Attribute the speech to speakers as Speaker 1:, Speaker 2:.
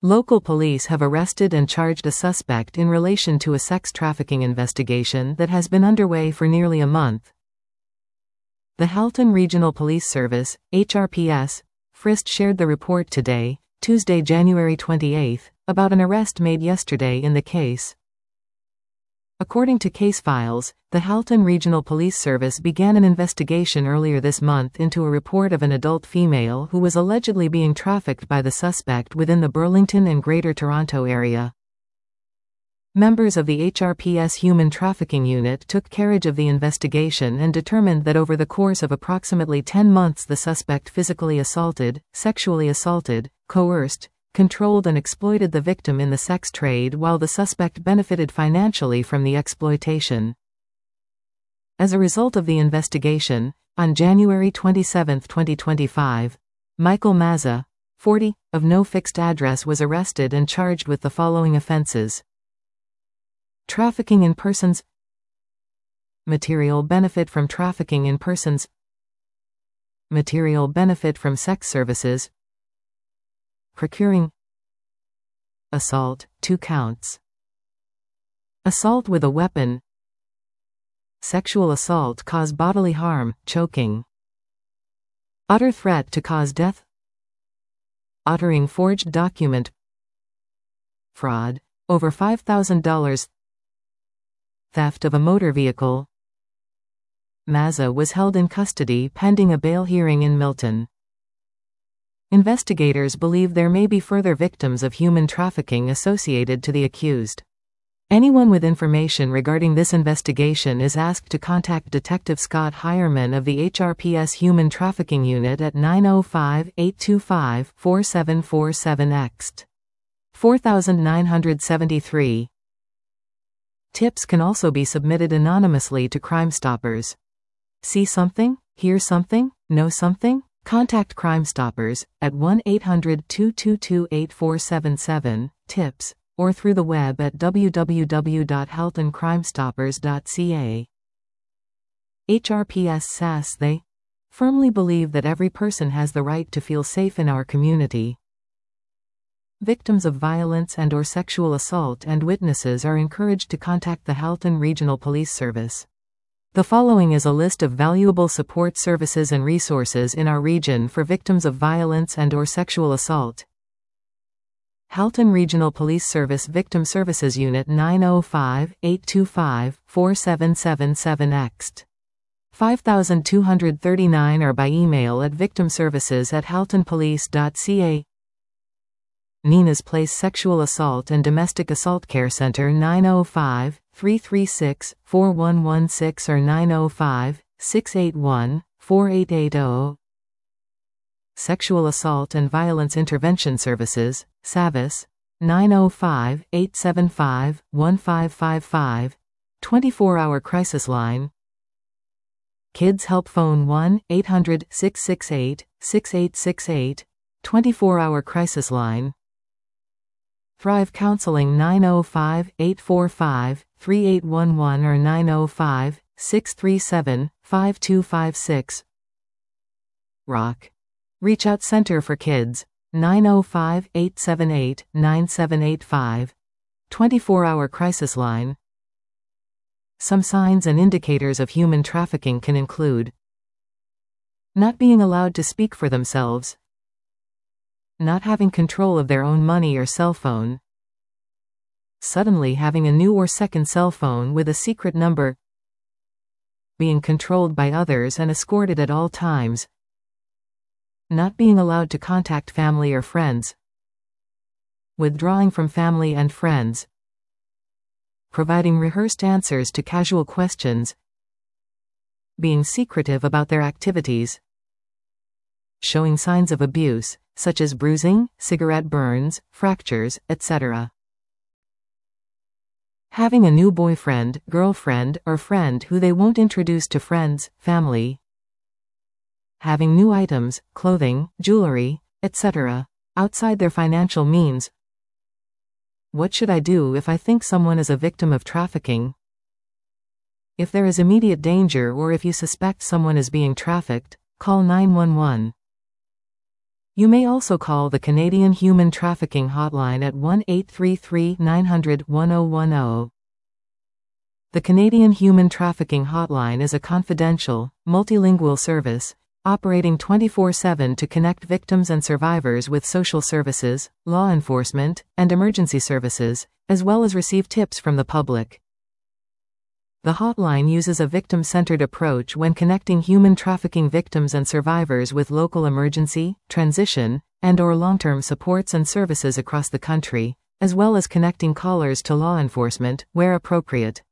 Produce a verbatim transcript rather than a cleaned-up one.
Speaker 1: Local police have arrested and charged a suspect in relation to a sex trafficking investigation that has been underway for nearly a month. The Halton Regional Police Service, H R P S, F R I S T shared the report today, Tuesday, January twenty-eighth, about an arrest made yesterday in the case. According to case files, the Halton Regional Police Service began an investigation earlier this month into a report of an adult female who was allegedly being trafficked by the suspect within the Burlington and Greater Toronto area. Members of the H R P S Human Trafficking Unit took carriage of the investigation and determined that over the course of approximately ten months the suspect physically assaulted, sexually assaulted, coerced, controlled and exploited the victim in the sex trade while the suspect benefited financially from the exploitation. As a result of the investigation, on January twenty-seventh, twenty twenty-five, Michael Mazza, forty, of no fixed address was arrested and charged with the following offenses: trafficking in persons, material benefit from trafficking in persons, material benefit from sex services, procuring, assault, two counts, assault with a weapon, sexual assault cause bodily harm, choking, utter threat to cause death, uttering forged document, fraud, over five thousand dollars, theft of a motor vehicle. Mazza was held in custody pending a bail hearing in Milton. Investigators believe there may be further victims of human trafficking associated to the accused. Anyone with information regarding this investigation is asked to contact Detective Scott Hireman of the H R P S Human Trafficking Unit at nine oh five, eight two five, four seven four seven X T four nine seven three. Tips can also be submitted anonymously to Crime Stoppers. See something? Hear something? Know something? Contact Crime Stoppers at one eight hundred, two two two, eight four seven seven, tips, or through the web at w w w dot halton crime stoppers dot c a. H R P S S A S They firmly believe that every person has the right to feel safe in our community. Victims of violence and or sexual assault and witnesses are encouraged to contact the Halton Regional Police Service. The following is a list of valuable support services and resources in our region for victims of violence and or sexual assault. Halton Regional Police Service Victim Services Unit nine oh five, eight two five, four seven seven seven X T five two three nine or by email at victimservices at halton police dot c a. Nina's Place Sexual Assault and Domestic Assault Care Center nine oh five, three three six, four one one six or nine oh five, six eight one, four eight eight zero. Sexual Assault and Violence Intervention Services, SAVIS, nine oh five, eight seven five, one five five five, twenty-four hour crisis line. Kids Help Phone one eight hundred, six six eight, six eight six eight, twenty-four hour crisis line. Thrive Counseling nine oh five, eight four five, three eight one one or nine oh five, six three seven, five two five six. Rock Reach Out Center for Kids, nine oh five, eight seven eight, nine seven eight five, twenty-four hour crisis line. Some signs and indicators of human trafficking can include not being allowed to speak for themselves, not having control of their own money or cell phone, suddenly having a new or second cell phone with a secret number, being controlled by others and escorted at all times, not being allowed to contact family or friends, withdrawing from family and friends, providing rehearsed answers to casual questions, being secretive about their activities, showing signs of abuse, such as bruising, cigarette burns, fractures, et cetera. Having a new boyfriend, girlfriend, or friend who they won't introduce to friends, family. Having new items, clothing, jewelry, et cetera, outside their financial means. What should I do if I think someone is a victim of trafficking? If there is immediate danger or if you suspect someone is being trafficked, call nine one one. You may also call the Canadian Human Trafficking Hotline at one eight three three, nine hundred, ten ten. The Canadian Human Trafficking Hotline is a confidential, multilingual service, operating twenty-four seven to connect victims and survivors with social services, law enforcement, and emergency services, as well as receive tips from the public. The hotline uses a victim-centered approach when connecting human trafficking victims and survivors with local emergency, transition, and/or long-term supports and services across the country, as well as connecting callers to law enforcement, where appropriate.